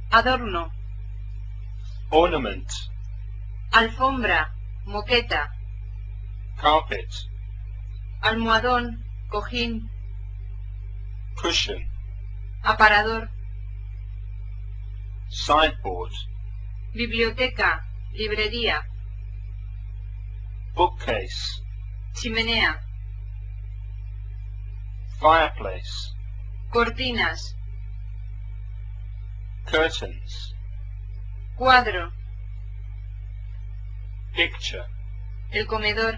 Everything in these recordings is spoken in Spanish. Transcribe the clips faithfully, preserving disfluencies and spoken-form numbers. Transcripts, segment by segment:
adorno, ornament, alfombra, moqueta, carpet, almohadón, cojín, cushion, aparador, sideboard, biblioteca, librería, bookcase, chimenea, fireplace, cortinas, curtains, cuadro, picture, el comedor,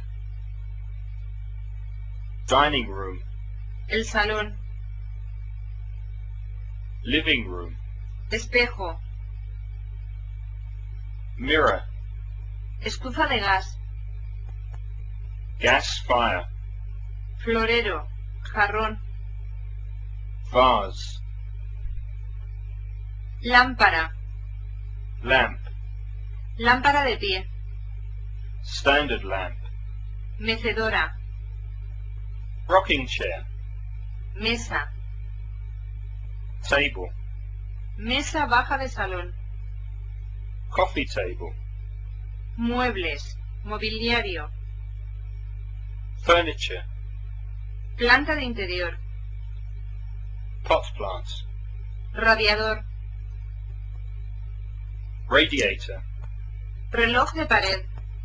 dining room, el salón, living room, espejo, mirror, estufa de gas, gas fire, florero, jarrón, vase, lámpara, lamp, lámpara de pie, standard lamp, mecedora, rocking chair, mesa, table, mesa baja de salón, coffee table, muebles, mobiliario, furniture, planta de interior, pot plant, radiador, radiator, reloj de pared,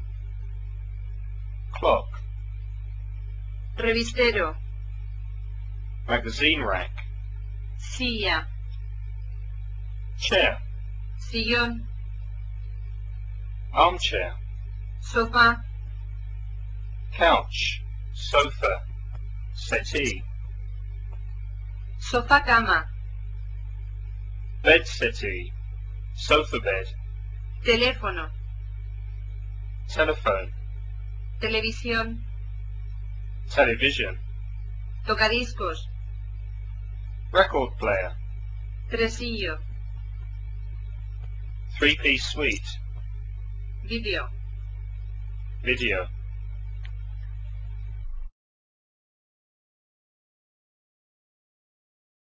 clock, revistero, magazine rack, silla, chair, sillón, armchair, sofá, couch, sofa, settee, sofá cama, bed settee, sofa bed, teléfono, telephone, televisión, television, tocadiscos, record player, tresillo, three-piece suite, vídeo. video.